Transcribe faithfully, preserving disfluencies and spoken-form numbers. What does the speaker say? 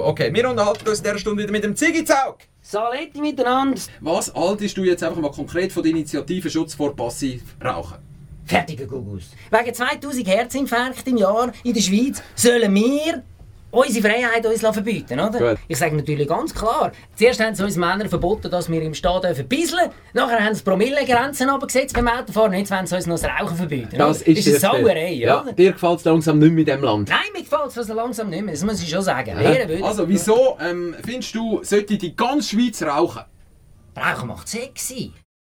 Super, okay. Wir unterhalten uns in dieser Stunde wieder mit dem Ziggy-Zaug. Saletti miteinander. Was haltest du jetzt einfach mal konkret von der Initiative Schutz vor Passivrauchen? Fertiger Gugus. Wegen zweitausend Herzinfarkte im Jahr in der Schweiz sollen wir unsere Freiheit uns verbieten, oder? Gut. Ich sage natürlich ganz klar, zuerst haben sie uns Männer verboten, dass wir im Stehen bisseln dürfen. Nachher haben sie Promillegrenzen abgesetzt beim Autofahren. Jetzt wollen sie uns noch das Rauchen verbieten. Das oder? ist, ist eine Sauerei, ja, oder? Dir gefällt es langsam nicht mehr in diesem Land? Nein, mir gefällt es also langsam nicht mehr. Das muss ich schon sagen. Ja. Also, wieso ähm, findest du, sollte die ganze Schweiz rauchen? Rauchen macht sexy.